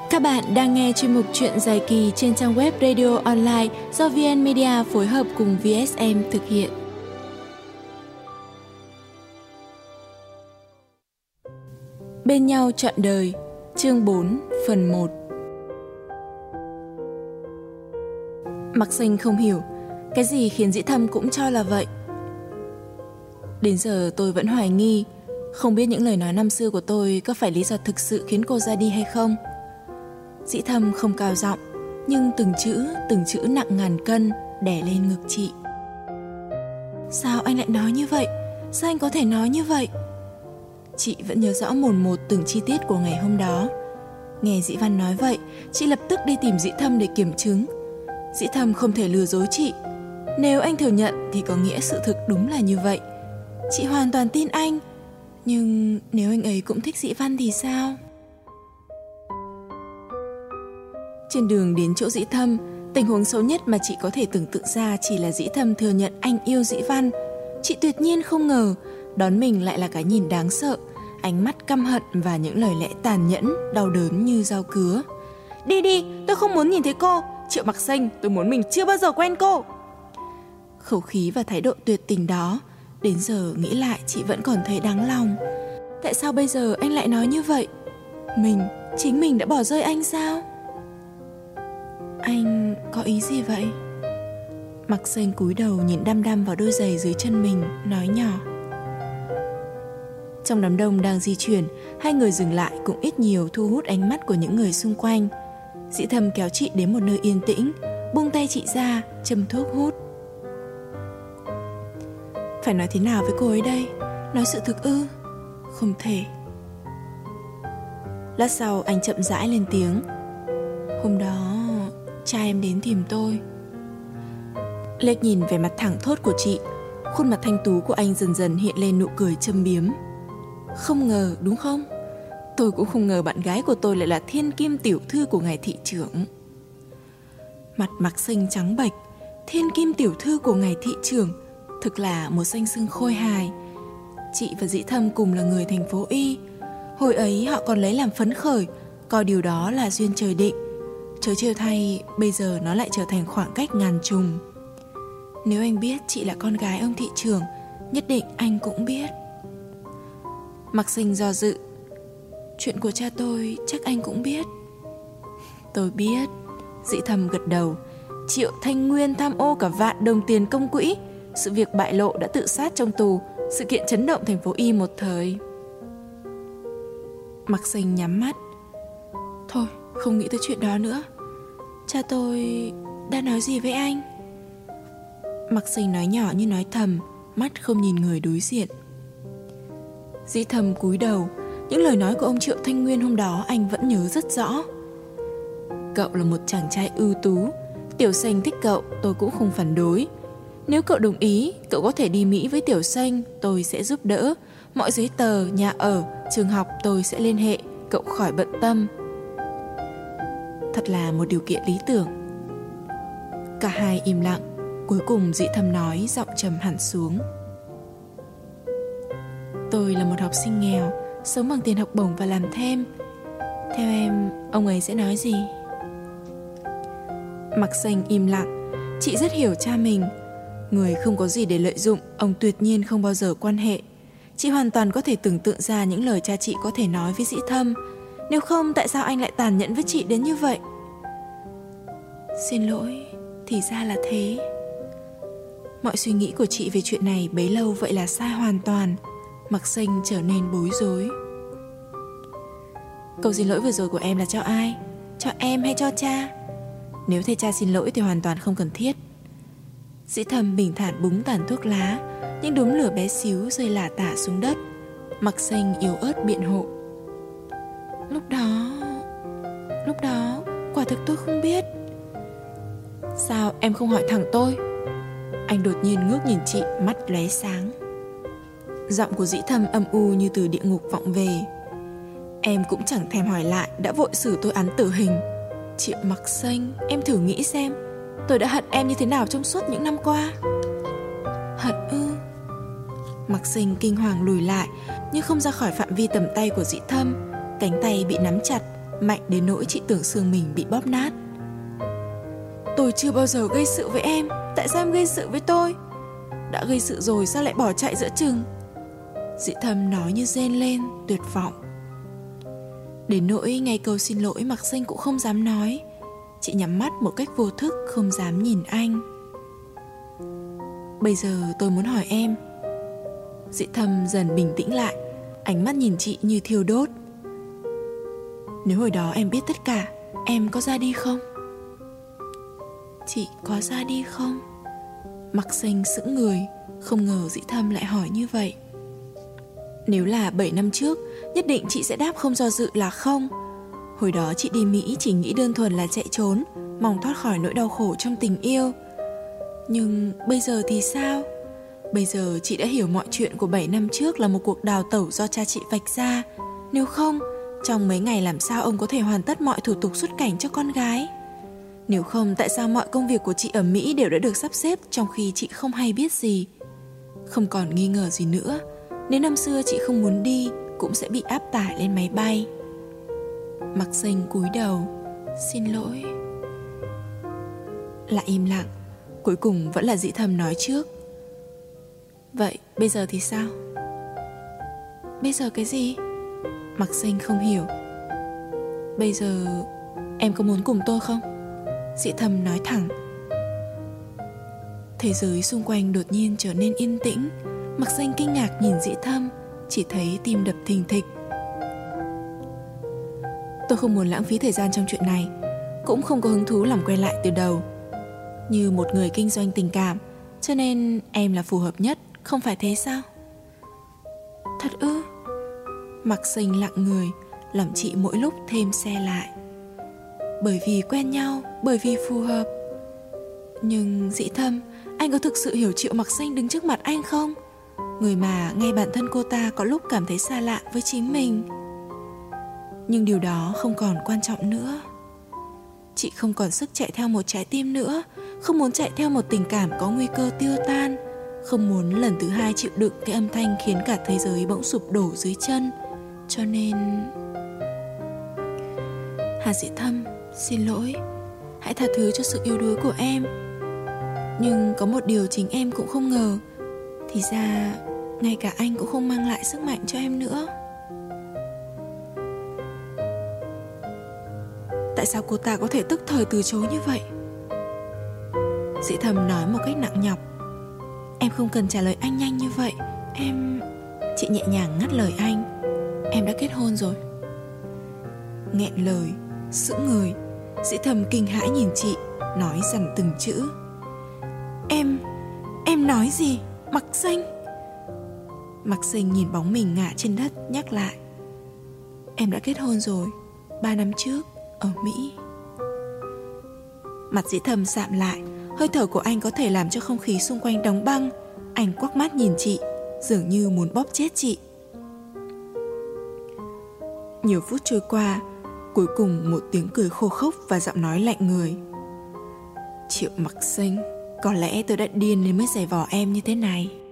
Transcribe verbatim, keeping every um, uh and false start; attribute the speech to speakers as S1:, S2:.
S1: Các bạn đang nghe chuyên mục Chuyện dài kỳ trên trang web Radio Online do vê en Media phối hợp cùng vê ét em thực hiện. Bên nhau trọn đời, chương bốn, phần một. Mạc Sinh không hiểu, cái gì khiến Dĩ Thâm cũng cho là vậy. Đến giờ tôi vẫn hoài nghi, không biết những lời nói năm xưa của tôi có phải lý do thực sự khiến cô ra đi hay không. Dĩ Thâm không cao giọng, nhưng từng chữ, từng chữ nặng ngàn cân đè lên ngực chị. Sao anh lại nói như vậy? Sao anh có thể nói như vậy? Chị vẫn nhớ rõ mồn một từng chi tiết của ngày hôm đó. Nghe Dĩ Văn nói vậy, chị lập tức đi tìm Dĩ Thâm để kiểm chứng. Dĩ Thâm không thể lừa dối chị. Nếu anh thừa nhận thì có nghĩa sự thực đúng là như vậy. Chị hoàn toàn tin anh. Nhưng nếu anh ấy cũng thích Dĩ Văn thì sao? Trên đường đến chỗ Dĩ Thâm, tình huống xấu nhất mà chị có thể tưởng tượng ra chỉ là Dĩ Thâm thừa nhận anh yêu Dĩ Văn. Chị tuyệt nhiên không ngờ đón mình lại là cái nhìn đáng sợ, ánh mắt căm hận và những lời lẽ tàn nhẫn, đau đớn như dao cứa. Đi đi, tôi không muốn nhìn thấy cô. Triệu Mạc Sinh, tôi muốn mình chưa bao giờ quen cô. Khẩu khí và thái độ tuyệt tình đó, đến giờ nghĩ lại chị vẫn còn thấy đáng lòng. Tại sao bây giờ anh lại nói như vậy? Mình, chính mình đã bỏ rơi anh sao? Anh có ý gì vậy? Mạc Sinh cúi đầu nhìn đăm đăm vào đôi giày dưới chân mình, nói nhỏ. Trong đám đông đang di chuyển, hai người dừng lại cũng ít nhiều thu hút ánh mắt của những người xung quanh. Dĩ Thâm kéo chị đến một nơi yên tĩnh, buông tay chị ra, châm thuốc hút. Phải nói thế nào với cô ấy đây? Nói sự thực ư? Không thể. Lát sau anh chậm rãi lên tiếng. Hôm đó cha em đến tìm tôi. Lệch nhìn về mặt thẳng thốt của chị, khuôn mặt thanh tú của anh dần dần hiện lên nụ cười châm biếm. Không ngờ đúng không? Tôi cũng không ngờ bạn gái của tôi lại là thiên kim tiểu thư của ngài thị trưởng. Mặt Mạc Sinh trắng bệch. Thiên kim tiểu thư của ngài thị trưởng thực là một danh xưng khôi hài. Chị và Dĩ Thâm cùng là người thành phố Y. Hồi ấy họ còn lấy làm phấn khởi, coi điều đó là duyên trời định. Chớ trêu thay, bây giờ nó lại trở thành khoảng cách ngàn trùng. Nếu anh biết chị là con gái ông thị trưởng, nhất định anh cũng biết. Mạc Sinh do dự. Chuyện của cha tôi chắc anh cũng biết. Tôi biết. Dĩ Thâm gật đầu. Triệu Thanh Nguyên tham ô cả vạn đồng tiền công quỹ. Sự việc bại lộ đã tự sát trong tù. Sự kiện chấn động thành phố Y một thời. Mạc Sinh nhắm mắt. Thôi, không nghĩ tới chuyện đó nữa. Cha tôi đã nói gì với anh? Mạc Sinh nói nhỏ như nói thầm, mắt không nhìn người đối diện. Dĩ Thâm cúi đầu. Những lời nói của ông Triệu Thanh Nguyên hôm đó anh vẫn nhớ rất rõ. Cậu là một chàng trai ưu tú. Tiểu Xanh thích cậu, tôi cũng không phản đối. Nếu cậu đồng ý, cậu có thể đi Mỹ với Tiểu Xanh, tôi sẽ giúp đỡ. Mọi giấy tờ, nhà ở, trường học tôi sẽ liên hệ, cậu khỏi bận tâm. Thật là một điều kiện lý tưởng. Cả hai im lặng. Cuối cùng Dĩ Thâm nói, giọng trầm hẳn xuống. Tôi là một học sinh nghèo, sống bằng tiền học bổng và làm thêm. Theo em, ông ấy sẽ nói gì? Mạc Sinh im lặng. Chị rất hiểu cha mình. Người không có gì để lợi dụng, ông tuyệt nhiên không bao giờ quan hệ. Chị hoàn toàn có thể tưởng tượng ra những lời cha chị có thể nói với Dĩ Thâm. Nếu không, tại sao anh lại tàn nhẫn với chị đến như vậy? Xin lỗi, thì ra là thế. Mọi suy nghĩ của chị về chuyện này bấy lâu vậy là sai hoàn toàn. Mạc Sinh trở nên bối rối. Câu xin lỗi vừa rồi của em là cho ai? Cho em hay cho cha? Nếu thầy cha xin lỗi thì hoàn toàn không cần thiết. Dĩ Thâm bình thản búng tàn thuốc lá. Những đốm lửa bé xíu rơi lả tả xuống đất. Mạc Sinh yếu ớt biện hộ. Lúc đó Lúc đó quả thực tôi không biết. Sao em không hỏi thẳng tôi? Anh đột nhiên ngước nhìn chị, mắt lóe sáng. Giọng của Dĩ Thâm âm u như từ địa ngục vọng về. Em cũng chẳng thèm hỏi lại, đã vội xử tôi án tử hình. Triệu Mạc Sinh, em thử nghĩ xem, tôi đã hận em như thế nào trong suốt những năm qua. Hận ư? Mạc Sinh kinh hoàng lùi lại, nhưng không ra khỏi phạm vi tầm tay của Dĩ Thâm. Cánh tay bị nắm chặt, mạnh đến nỗi chị tưởng xương mình bị bóp nát. Tôi chưa bao giờ gây sự với em, tại sao em gây sự với tôi? Đã gây sự rồi sao lại bỏ chạy giữa chừng? Dĩ Thâm nói như rên lên, tuyệt vọng. Đến nỗi ngay câu xin lỗi Mạc Sinh cũng không dám nói. Chị nhắm mắt một cách vô thức, không dám nhìn anh. Bây giờ tôi muốn hỏi em. Dĩ Thâm dần bình tĩnh lại, ánh mắt nhìn chị như thiêu đốt. Nếu hồi đó em biết tất cả, em có ra đi không? Chị có ra đi không? Mạc Sinh sững người, không ngờ Dĩ Thâm lại hỏi như vậy. Nếu là bảy năm trước, nhất định chị sẽ đáp không do dự là không. Hồi đó chị đi Mỹ chỉ nghĩ đơn thuần là chạy trốn, mong thoát khỏi nỗi đau khổ trong tình yêu. Nhưng bây giờ thì sao? Bây giờ chị đã hiểu mọi chuyện của bảy năm trước là một cuộc đào tẩu do cha chị vạch ra. Nếu không, trong mấy ngày làm sao ông có thể hoàn tất mọi thủ tục xuất cảnh cho con gái? Nếu không, tại sao mọi công việc của chị ở Mỹ đều đã được sắp xếp trong khi chị không hay biết gì? Không còn nghi ngờ gì nữa, nếu năm xưa chị không muốn đi, cũng sẽ bị áp tải lên máy bay. Mạc Sinh cúi đầu, xin lỗi. Lại im lặng, cuối cùng vẫn là Dĩ Thâm nói trước. Vậy bây giờ thì sao? Bây giờ cái gì? Mạc Sinh không hiểu. Bây giờ em có muốn cùng tôi không? Dĩ Thâm nói thẳng. Thế giới xung quanh đột nhiên trở nên yên tĩnh. Mạc Sinh kinh ngạc nhìn Dĩ Thâm, chỉ thấy tim đập thình thịch. Tôi không muốn lãng phí thời gian trong chuyện này, cũng không có hứng thú làm quen lại từ đầu. Như một người kinh doanh tình cảm, cho nên em là phù hợp nhất, không phải thế sao? Thật ư? Mạc Sinh lặng người, lòng chị mỗi lúc thêm xe lại. Bởi vì quen nhau, bởi vì phù hợp. Nhưng Dĩ Thâm, anh có thực sự hiểu Triệu Mạc Sinh đứng trước mặt anh không? Người mà ngay bản thân cô ta có lúc cảm thấy xa lạ với chính mình. Nhưng điều đó không còn quan trọng nữa. Chị không còn sức chạy theo một trái tim nữa, không muốn chạy theo một tình cảm có nguy cơ tiêu tan, không muốn lần thứ hai chịu đựng cái âm thanh khiến cả thế giới bỗng sụp đổ dưới chân. Cho nên... Hà Dĩ Thâm, xin lỗi. Hãy tha thứ cho sự yếu đuối của em. Nhưng có một điều chính em cũng không ngờ, thì ra ngay cả anh cũng không mang lại sức mạnh cho em nữa. Tại sao cô ta có thể tức thời từ chối như vậy? Dĩ Thâm nói một cách nặng nhọc. Em không cần trả lời anh nhanh như vậy. Em... Chị nhẹ nhàng ngắt lời anh. Em đã kết hôn rồi. Nghẹn lời, sững người, Dĩ Thâm kinh hãi nhìn chị, nói dằn từng chữ. Em... Em nói gì? Mạc Sinh. Mạc Sinh nhìn bóng mình ngã trên đất, nhắc lại. Em đã kết hôn rồi, ba năm trước, ở Mỹ. Mặt Dĩ Thâm sạm lại, hơi thở của anh có thể làm cho không khí xung quanh đóng băng. Anh quắc mắt nhìn chị, dường như muốn bóp chết chị. Nhiều phút trôi qua, cuối cùng một tiếng cười khô khốc và giọng nói lạnh người. Triệu Mạc Sinh, có lẽ tôi đã điên nên mới giày vò em như thế này.